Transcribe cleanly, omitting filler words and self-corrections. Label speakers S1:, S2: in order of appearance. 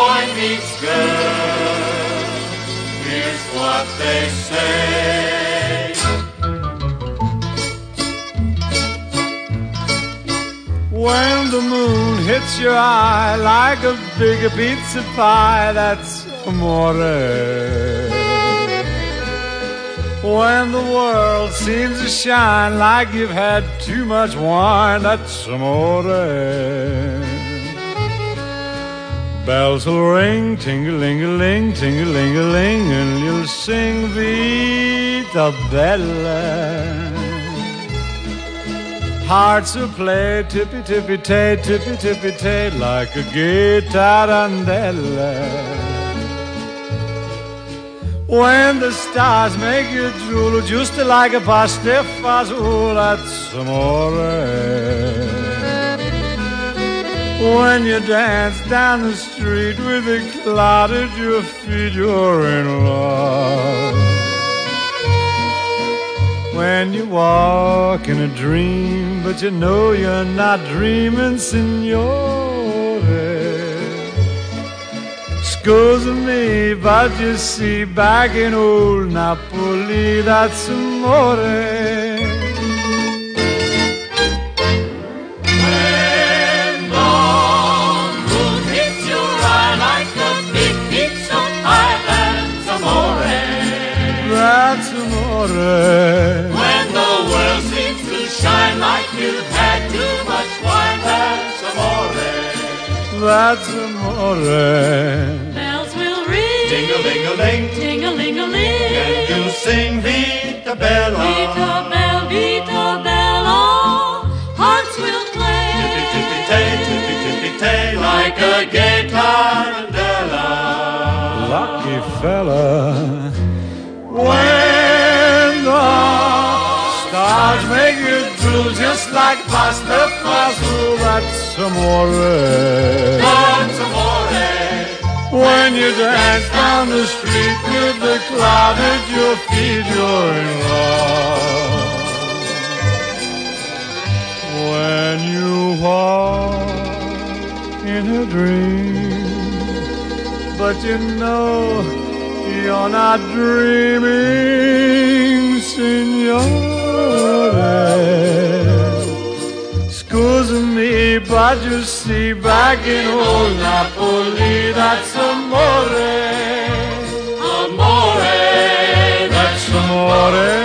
S1: boy meets girl, here's what they say.
S2: When the moon hits your eye like a big pizza pie, that's amore. When the world seems to shine like you've had too much wine, that's amore. Bells will ring, ting-a-ling-a-ling, ting-a-ling-a-ling, and you'll sing Vita Bella. Hearts will play tippy-tippy-tay, tippy-tippy-tay, like a gay tarantella. When the stars make you drool, just like a pasta fazool, that's amore. When you dance down the street with a cloud at your feet, you're in love. When you walk in a dream, but you know you're not dreaming, signore. Scusa me, but you see, back in old Napoli, that's amore.
S1: When the moon hits your eye like a big pizza pie, that's amore.
S2: That's amore.
S1: When the world seems to shine like you've had too much wine, that's amore.
S2: That's amore.
S3: Bells will ring,
S1: Ting-a-ling-a-ling,
S3: ting-a-ling-a-ling,
S1: and you'll sing Vita Bella.
S3: Vita Bella, hearts will play,
S1: Tippy-tippy-tay, tippy-tippy-tay, like a gay tarantella.
S2: Lucky fella. When the stars make you drool just like pasta fazool, that's amore.
S1: That's amore.
S2: When you dance down the street with the cloud at your feet, you're in love. When you walk in a dream, but you know you're not dreaming, signore. Scusa me, but you see, back in old Napoli, that's amore.
S1: Amore.
S2: That's amore.